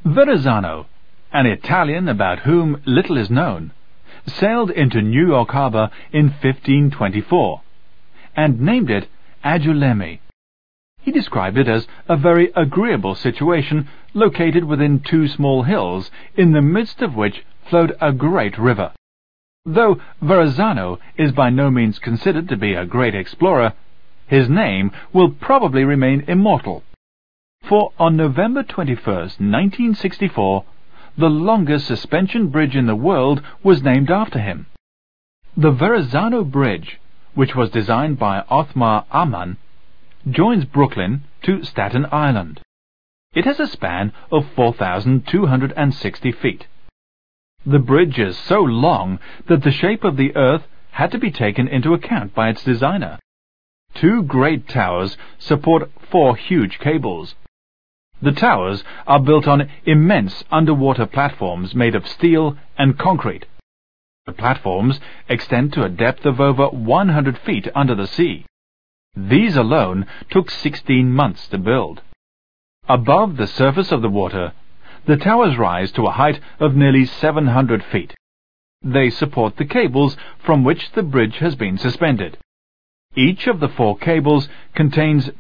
Verrazzano, an Italian about whom little is known, sailed into New York Harbor in 1524 and named it Angoulême. He described it as a very agreeable situation located within two small hills, in the midst of which flowed a great river. Though Verrazzano is by no means considered to be a great explorer, his name will probably remain immortal. For on November 21st, 1964, the longest suspension bridge in the world was named after him. The Verrazzano Bridge, which was designed by Othmar Ammann, joins Brooklyn to Staten Island. It has a span of 4,260 feet. The bridge is so long that the shape of the Earth had to be taken into account by its designer. Two great towers support 4 huge cables. The towers are built on immense underwater platforms made of steel and concrete. The platforms extend to a depth of over 100 feet under the sea. These alone took 16 months to build. Above the surface of the water, the towers rise to a height of nearly 700 feet. They support the cables from which the bridge has been suspended. Each of the 4 cables contains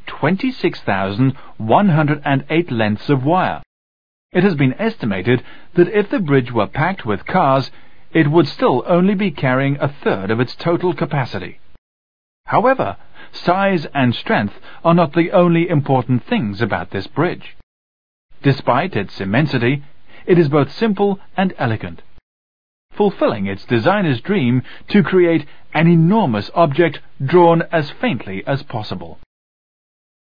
26,108 lengths of wire. It has been estimated that if the bridge were packed with cars, it would still only be carrying a third of its total capacity. However, size and strength are not the only important things about this bridge. Despite its immensity, it is both simple and elegant, fulfilling its designer's dream to create an enormous object drawn as faintly as possible.